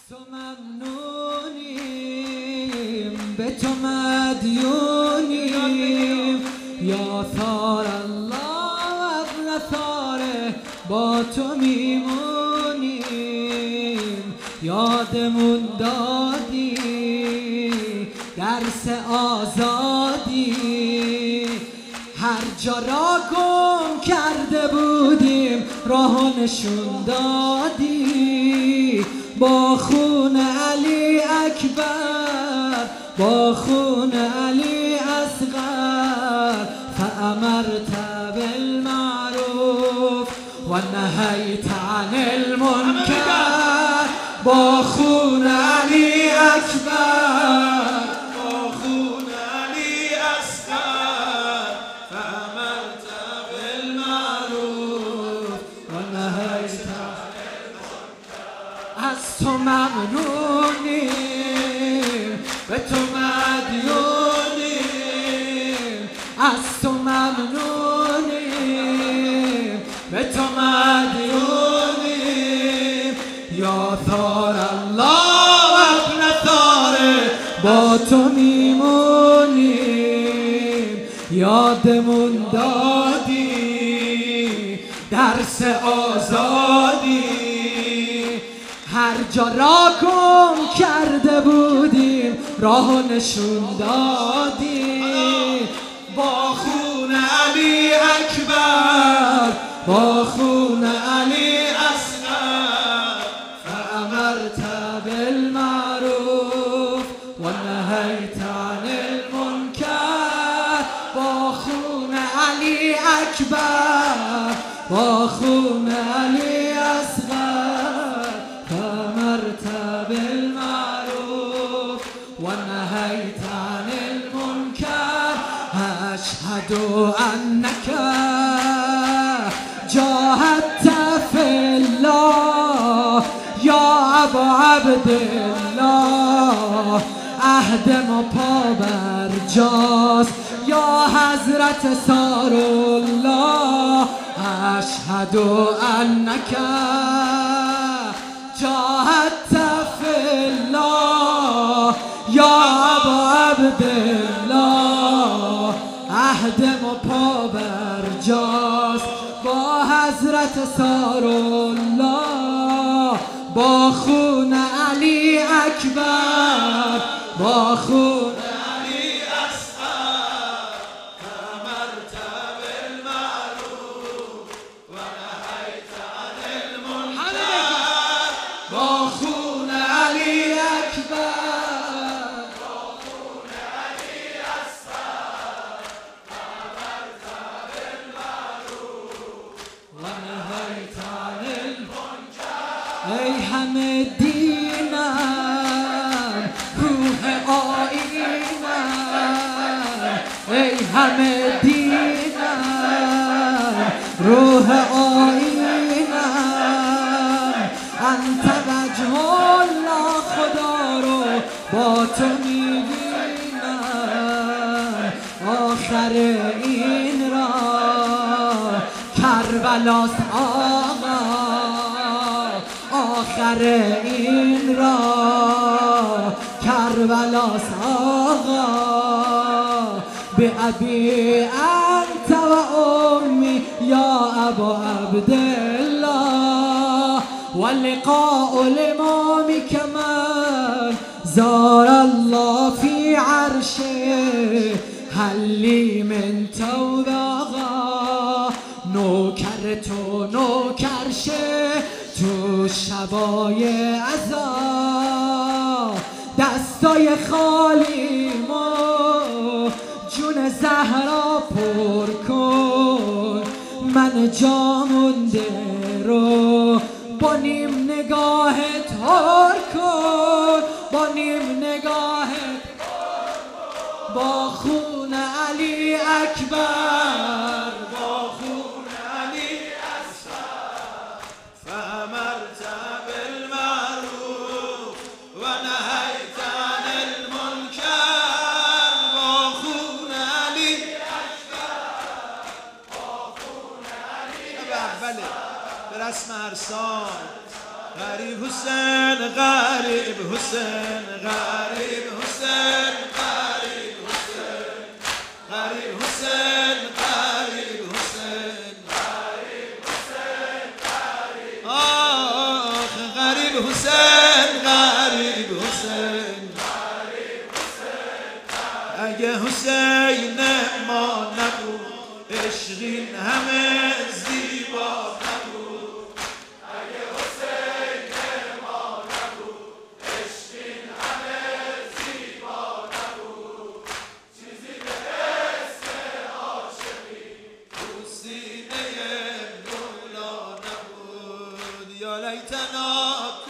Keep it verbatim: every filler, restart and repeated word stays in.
تو ممنونیم، به تو مدیونیم، یا ثار الله ابن ثاره، با تو میمونیم. یادمون دادی درس آزادی، هر جا را گم کرده بودیم راه نشون دادی. با خون علی اکبر، با خون علی اصغر، فأمرت بالمعروف و نهیت عن المنکر. با خون علی اکبر، با خون علی اصغر، فأمرت بالمعروف و نهیت عن المنکر. از تو ممنونیم، به تو مدیونیم. از تو ممنونیم، به تو مدیونیم. یا ثار الله ابن ثاره، با تو میمونیم. یادمون دادی درس آزادی، هر جا را گم کرده بودیم راه نشون دادی. با خون علی اکبر، با خون علی اصغر، فأمرت بالمعروف و نهیت عن المنکر. با خون علی اکبر، با خون علی اصغر، فأمرت بالمعروف و نهیت عن المنکر. أشهد أنك جاهدت في الله یا ابا عبدالله. عهد ما پابرجاست یا حضرت ثار الله. أشهد أنك جاهدت في الله یا ابا عبدالله. عهد ما پابرجاست با حضرت ثار الله. با خون علی اکبر، با خون علی اصغر، فأمرت بالمعروف و نهیت عن المنکر. با خون علی اکبر، با خون علی اصغر، فأمرت بالمعروف و نهیت عن المنکر. ای همه دینم، روح آیینم. ای همه دینم، روح آیینم. انت وجه الله، خدا رو با تو میبینم. آخر این راه کربلاست آقا، آخر این راه کربلاست آقا. به ابی انت و امی یا ابا عبدالله. و لقاء الامام کمن زار الله فی عرشه. هلی من توباغا، نوکر تو نوکر شه تو شبای عزا. دستای خالی ما جون زهرا پر کن. من جا مونده رو با نیم نگاهت هار کن، با نیم نگاهت. با خون علی اکبر، با خون علی اصغر، فأمرت بالمعروف و نهیت عن المنکر. با خون علی اکبر، با خون علی اصغر. به رسم هر سال غریب حسین غریب حسین غریب حسین غریب حسین غریب حسین غریب حسین غریب حسین آخ غریب حسین غریب حسین اگه حسین ما نبود عشقین همه زیبا نبود اگه حسین ما نبود عشقین همه زیبا نبود چیزی به اسم عاشقی تو سینه مولا نبود یا لیتنا